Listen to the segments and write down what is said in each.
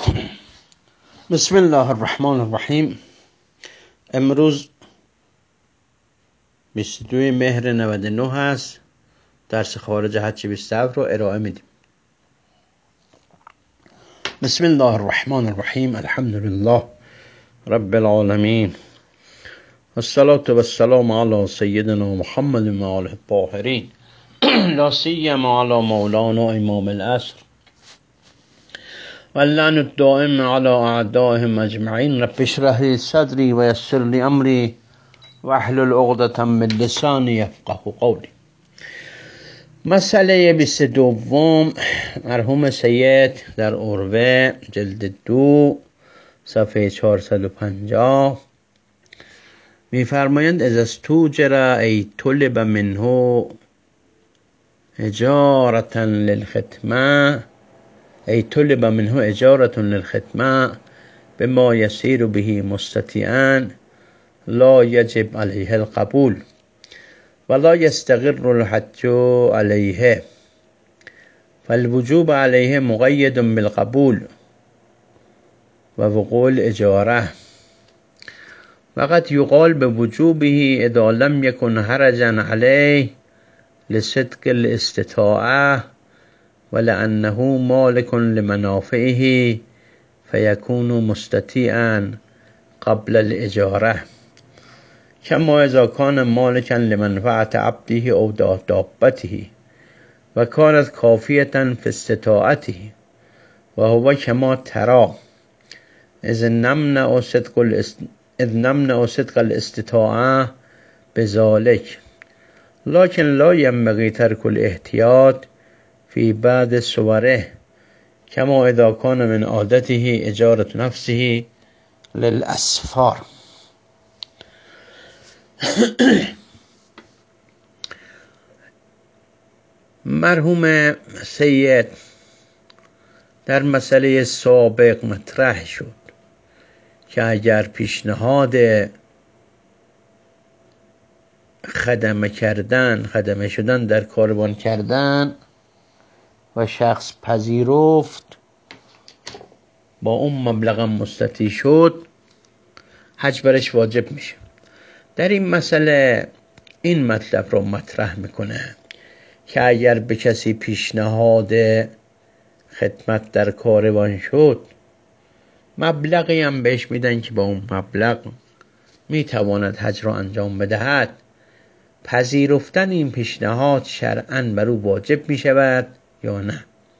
بسم الله الرحمن الرحیم. امروز 22 مهر 99 هست. درس خارج حج 27 رو ارائه میدیم. بسم الله الرحمن الرحیم. الحمد لله رب العالمین والصلاة والسلام علی سیدنا محمد و آله الطاهرین لا سیما علی مولانا امام العصر واللعن الدائم على اعدائهم اجمعین. رب اشرح لي صدری و یسر لي امری واحلل عقدة من لسانی یفقهوا قولی. مسئله 22 مرحوم سید در عروه جلد 2 صفحه 450 میفرمایند اذا استوجر ای طلب منه اجارة للخدمة ای طلب منه اجارة للخدمة بما يسير به مستطيعا لا يجب عليه القبول ولا يستقر الحج عليه فالوجوب عليه مقيد بالقبول ووقوع الإجارة. وقد يقال بوجوبه إذا لم يكن حرجا عليه لصدق الاستطاعة ولأنه مالك لمنافعه فيكون مستطيعا قبل الإجارة كما إذا كان مالكا لمنفعة عبده أو دابته وكانت كافية في استطاعته وهو كما ترى إذ نمنع صدق الاستطاعة بذلك لكن لا ينبغي ترك الاحتياط في بعض صوره كما إذا كان من عادته إجارة نفسه للأسفار. مرحوم سید در مسئله سابق مطرح شد که اگر پیشنهاد خدمه شدن در کاروان کردن و شخص پذیرفت با اون مبلغ مستطیع شد حج برش واجب میشه. در این مسئله این مطلب رو مطرح میکنه که اگر به کسی پیشنهاد خدمت در کاروان شد مبلغی هم بهش میدن که با اون مبلغ میتواند حج را انجام بدهد، پذیرفتن این پیشنهاد شرعاً بر او واجب میشود یا نه؟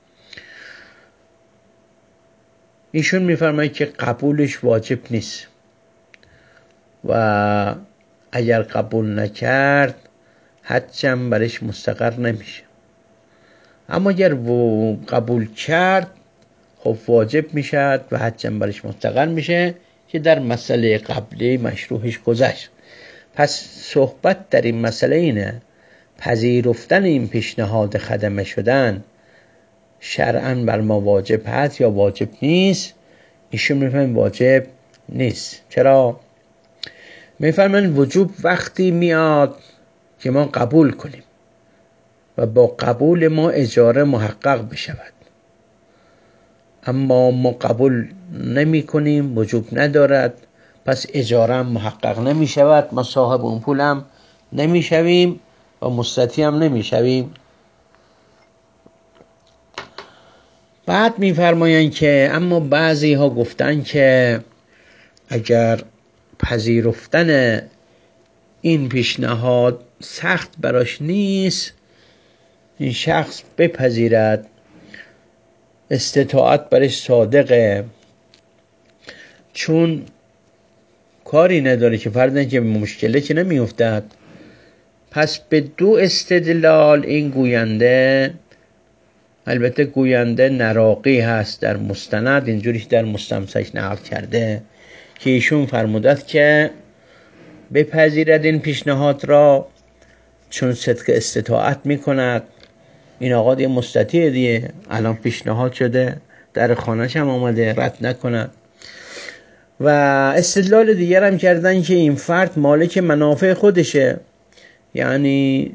ایشون میفرماید که قبولش واجب نیست و اگر قبول نکرد حجم برش مستقر نمیشه. اما اگر قبول کرد خب واجب میشد و حجم برش مستقر میشه که در مسئله قبلی مشروحش گذشت. پس صحبت در این مسئله اینه پذیرفتن این پیشنهاد خدمه شدن شرعاً بر ما واجب هست یا واجب نیست؟ ایشون میفهمن واجب نیست. چرا؟ میفرمایند وجوب وقتی میاد که ما قبول کنیم و با قبول ما اجاره محقق بشود. اما ما قبول نمی کنیم وجوب ندارد، پس اجاره هم محقق نمی شود، ما صاحب اون پول هم نمی شویم و مستطیع هم نمی شویم. بعد می فرمایند که اما بعضی ها گفتن که اگر پذیرفتن این پیشنهاد سخت براش نیست این شخص بپذیرد، استطاعت برش صادقه، چون کاری نداره که فرضاً که مشکله که نمی افتد. پس به دو استدلال این گوینده، البته گوینده نراقی هست در مستند، اینجوری در مستمسک نقل کرده که ایشون فرمودند که بپذیرد این پیشنهاد را چون صدق استطاعت میکند. این آقا دیگه مستطیع دیگه، الان پیشنهاد شده در خانه‌ش هم آمده، رد نکند. و استدلال دیگر هم کردن که این فرد مالک منافع خودشه، یعنی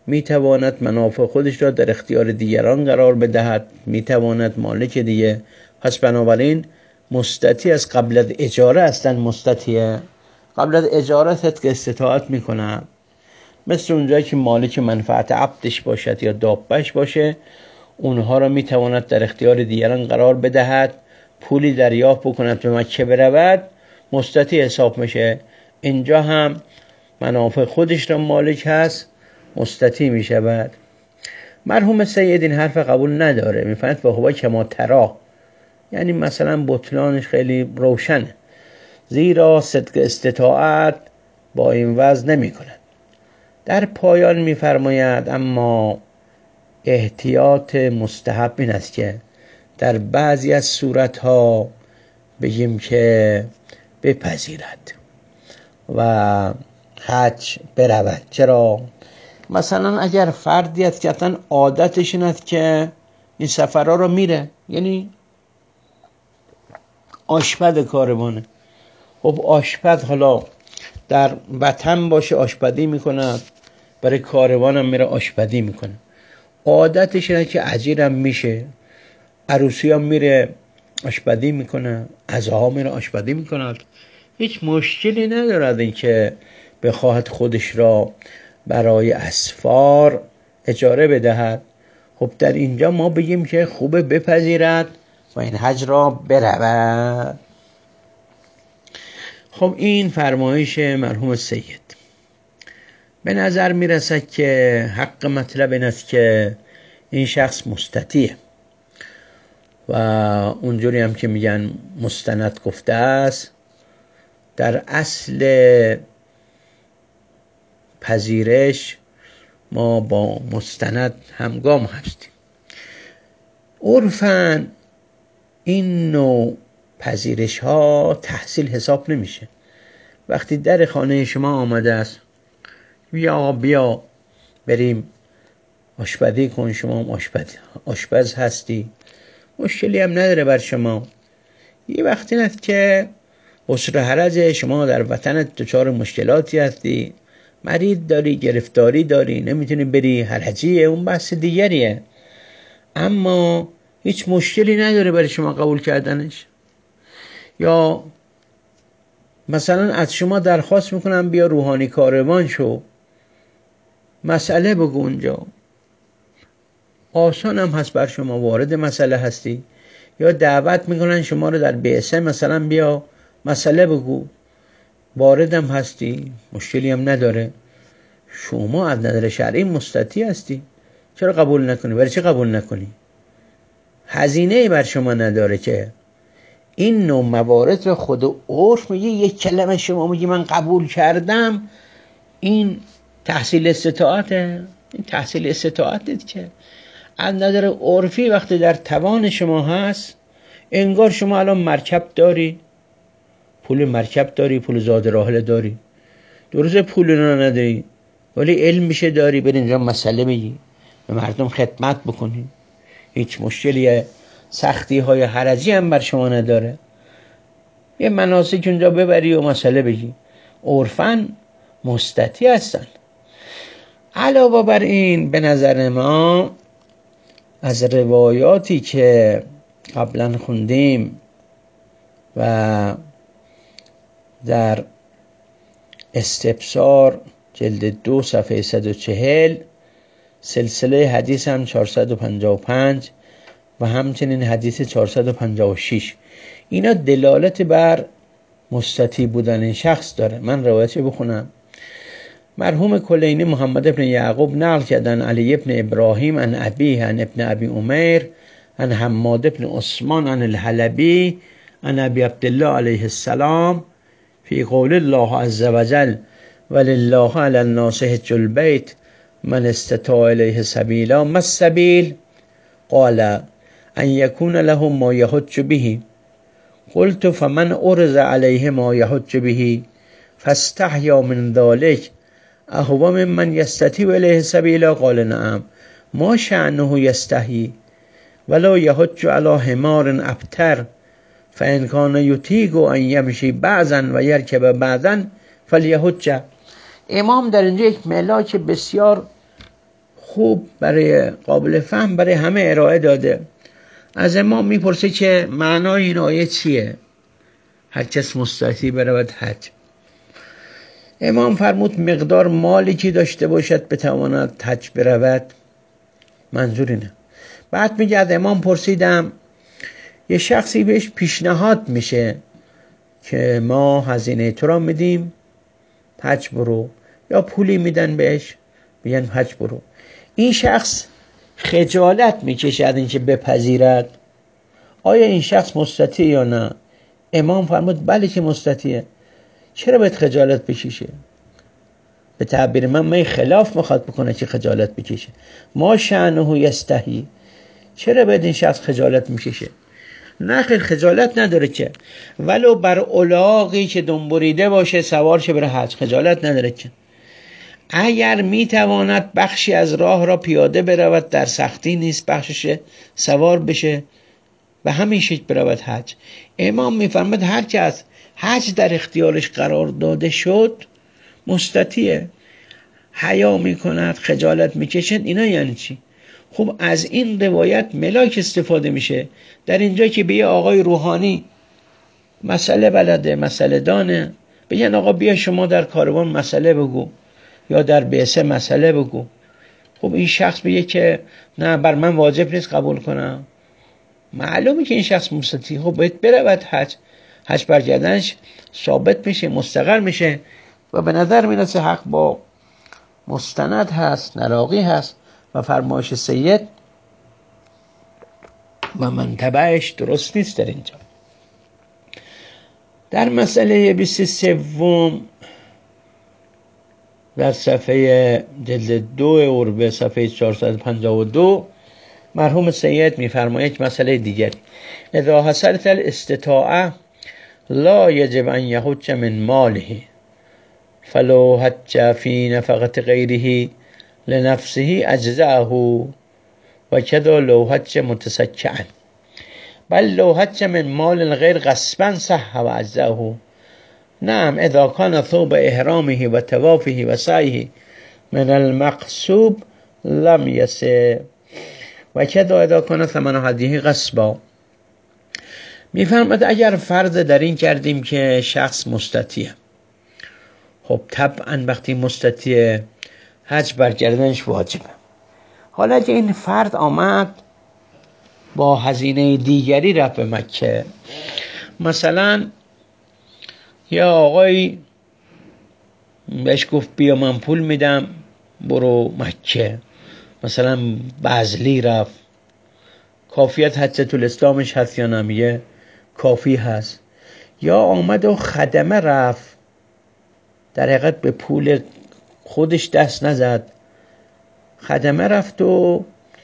میتواند منافع خودش را در اختیار دیگران قرار بدهد، میتواند مالک دیگه پس بنابراین مستطیع از قبل از اجاره اصلا مستطیعه. قبل از اجاره صدق استطاعت میکنه، مثل اونجایی که مالک منفعت عبدش باشد یا دابهش باشه، اونها را میتواند در اختیار دیگران قرار بدهد، پولی دریافت بکند به مکه برود، مستطیع حساب میشه. اینجا هم منافع خودش را مالک هست، مستطیع میشود. مرحوم سید این حرف قبول نداره، میفهمد فهو کما ترا، یعنی مثلا بطلانش خیلی روشنه، زیرا صدق استطاعت با این وضع نمی کند. در پایان میفرماید اما احتیاط مستحب این است که در بعضی از صورتها بگیم که بپذیرد و حج برود. چرا؟ مثلا اگر فردی است که اصلا عادتش این است که این سفرها رو میره، یعنی آشپز کاروانه، خب آشپز حالا در وطن باشه آشپزی میکنه، برای کاروان هم میره آشپزی میکنه، عادتش اینه که اجیرم میشه، عروسی هم میره آشپزی میکنه، عزاها میره آشپزی میکنه، هیچ مشکلی ندارد این که بخواهد خودش را برای اسفار اجاره بدهد. خب در اینجا ما بگیم که خوبه بپذیرد و این حج را برود. خب این فرمایش مرحوم سید. به نظر میرسد که حق مطلب این است که این شخص مستطیع و اونجوری هم که میگن مستند گفته است، در اصل پذیرش ما با مستند همگام هستیم. عرفاً این نوع پذیرش ها تحصیل حساب نمیشه. وقتی در خانه شما آمده است، بیا بریم آشپزی کن، شما هم آشپز هستی، مشکلی هم نداره بر شما. یه وقتی است که عسر حرج، شما در وطنت دچار مشکلاتی هستی، مریض داری، گرفتاری داری، نمیتونی بری، حرجیه، اون بحث دیگریه، اما هیچ مشکلی نداره برای شما قبول کردنش. یا مثلا از شما درخواست میکنم بیا روحانی کاروان شو، مسئله بگو اونجا، آسان هم هست بر شما، وارد مسئله هستی. یا دعوت میکنن شما رو در بعثه، مثلا بیا مسئله بگو، وارد هم هستی، مشکلی هم نداره. شما از نظر شرعی مستطیع هستی، چرا قبول نکنی؟ برای چه قبول نکنی؟ هزینه‌ای بر شما نداره که. این نوع موارد رو خود عرف میگه، یک کلمه شما میگی من قبول کردم، این تحصیل استطاعته. این تحصیل استطاعته که از نظر عرفی وقتی در توان شما هست، انگار شما الان مرکب داری، پول مرکب داری، پول زاد راحله داری، درسته پول رو نداری ولی علم میشه داری، بری اینجا مسئله بگی، به مردم خدمت بکنی، هیچ مشکلی سختی های حرجی هم بر شما نداره، یه مناسک اونجا ببری و مسئله بگی. عرفاً مستطیع هستن. علاوه بر این به نظر ما از روایاتی که قبلا خوندیم و در استبصار جلد 2 صفحه 140، سلسله حدیث هم 455 و همچنین حدیث 456، اینا دلالت بر مستطیع بودن این شخص داره. من روایتش بخونم. مرحوم کلینی محمد ابن یعقوب نقل کردن علی ابن ابراهیم عن ابیه عن ابن ابی عمیر عن حماد ابن عثمان عن الحلبی عن ابی عبدالله علیه السلام فی قول الله عز وجل ولله علی الناس حج البیت من استطاع الیه سبیلا ما السبیل قال ان یکون له ما یحج به قلت فمن عرض علیه ما یحج به فاستحیا من ذلک اهو ممن یستطیع الیه سبیلا قال نعم ما شأنه یستحی ولا یحج علی حمار ابتر فان کان یطیق ان یمشی بعضا و یرکب بعضا فلیحج. امام در اینجا یک ملاک بسیار خوب برای قابل فهم برای همه ارائه داده. از امام میپرسه که معنای این آیه چیه؟ هر کس مستطیع برود حج. امام فرمود مقدار مالی که داشته باشد بتواند حج برود، منظور اینه. بعد میگه از امام پرسیدم یه شخصی بهش پیشنهاد میشه که ما هزینه تو را میدیم حج برو، یا پولی میدن بهش میگن حج برو، این شخص خجالت میکشه از اینکه بپذیرد، آیا این شخص مستطیع یا نه؟ امام فرمود بله که مستطیعه. چرا باید خجالت بکشه؟ به تعبیر من خلاف میخواد بکنه که خجالت بکشه. ما شأنه یستحی، چرا باید این شخص خجالت میکشه؟ نه خیر، خجالت نداره که، ولو بر الاغی که دنبریده باشه سوار شه بره حج، خجالت نداره که. اگر میتواند بخشی از راه را پیاده برود در سختی نیست، بخشش سوار بشه و همین شکل برود حج. امام میفرماد هر که از حج در اختیارش قرار داده شد مستطیعه. حیا میکند، خجالت میکشد، اینا یعنی چی؟ خب از این روایت ملاک استفاده میشه در اینجا که به یه آقای روحانی مسئله بلده، مسئله دانه، بگن آقا بیا شما در کاروان مسئله بگو یا در بعثه مسئله بگو. خب این شخص بگه که نه بر من واجب نیست قبول کنم، معلومه که این شخص مستطیع، خب باید برود حج برگردنش ثابت میشه، مستقر میشه و به نظر میرسه حق با مستند هست، نراقی هست و فرمایش سید و منتبعش درست نیست. در اینجا در مسئله 23 در صفحه جلد 2 اربه صفحه 452 مرحوم سید میفرماید یک مسئله دیگری، اذا حصلت الاستطاعه لا یجب ان یحج من ماله فلو حج فی نفقة غیره لنفسه اجزعه و کذا لو حج متسکعا بل لو حج من مال الغیر غصبا صح و اجزعه. نعم اذا كان ثوب احرامه و طوافه و سعیه من المقصوب لم یسع و کذا اذا كان ثمن هدیه غصبا. میفرماد اگر فرض در این کردیم که شخص مستطیع، خب طبعا وقتی مستطیع حج برگردنش واجبه. حالا که این فرد آمد با هزینه دیگری رفت به مکه، مثلا یا آقای بهش گفت بیا من پول میدم برو مکه، مثلا بزلی رفت، کافیت حجة الاسلامش هست یا نمیه؟ کافی هست. یا آمد و خدمه رفت، در حقیقت به پول خودش دست نزد، خدمه رفت و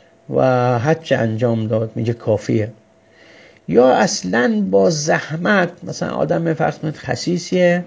حج انجام داد، میگه کافیه. یا اصلا با زحمت، مثلا آدم فرض کنید خسیسیه،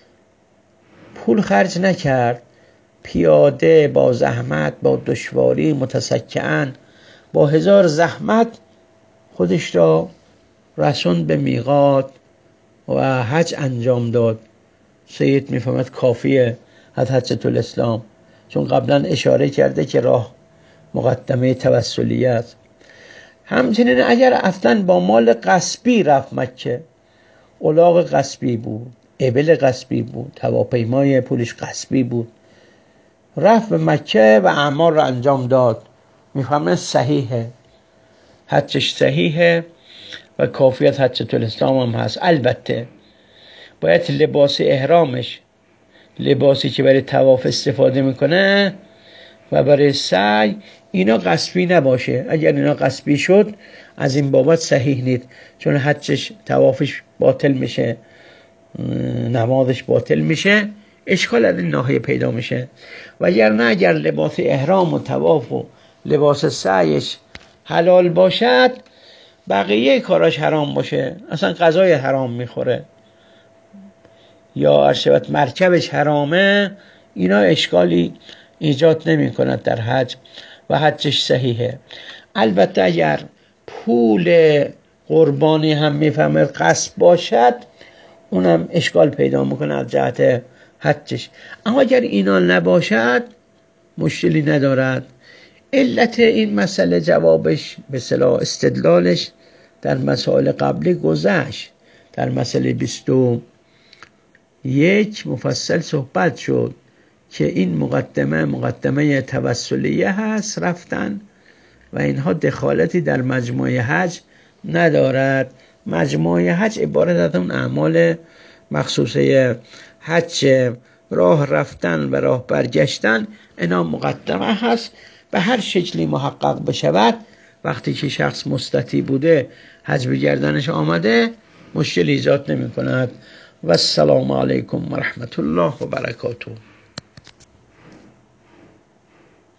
پول خرج نکرد، پیاده با زحمت، با دشواری، متسکعاً، با هزار زحمت خودش را رسوند به میقات و حج انجام داد. سید میفهمد کافیه از حجة الاسلام، چون قبلا اشاره کرده که راه مقدمه توسلیه است. همچنین اگر اصلا با مال غصبی رفت مکه، الاغ غصبی بود، ابل غصبی بود، هواپیمای پولش غصبی بود، رفت به مکه و اعمال را انجام داد، میفهمه صحیحه، حجش صحیحه و کافیت حجة الاسلام هم هست. البته باید لباس احرامش، لباسی که برای طواف استفاده میکنه و برای سعی، اینا غصبی نباشه. اگر اینا غصبی شد از این بابت صحیح نیست، چون حجش طوافش باطل میشه، نمازش باطل میشه، اشکال از این ناحیه پیدا میشه. و اگر لباس احرام و طواف و لباس سعیش حلال باشد، بقیه کاراش حرام باشه، اصلا غذای حرام میخوره یا ارشبت مرکبش حرامه، اینا اشکالی ایجاد نمی کند در حج و حجش صحیحه. البته اگر پول قربانی هم میفهمه غصب باشد، اونم اشکال پیدا میکنه از جهت حجش. اما اگر اینا نباشد مشکلی ندارد. علت این مسئله جوابش به اصطلاح استدلالش در مسائل قبلی گذشت. در مسئله 21 مفصل صحبت شد که این مقدمه توسلیه هست رفتن و اینها دخالتی در مجموعه حج ندارد. مجموعه حج عبارت از اون اعمال مخصوصه حج، راه رفتن و راه برگشتن، اینا مقدمه هست. به هر شکلی محقق بشود وقتی که شخص مستطیع بوده حج به گردنش آمده مشکل ایجاد نمی کند. و السلام علیکم و رحمت الله و برکاته.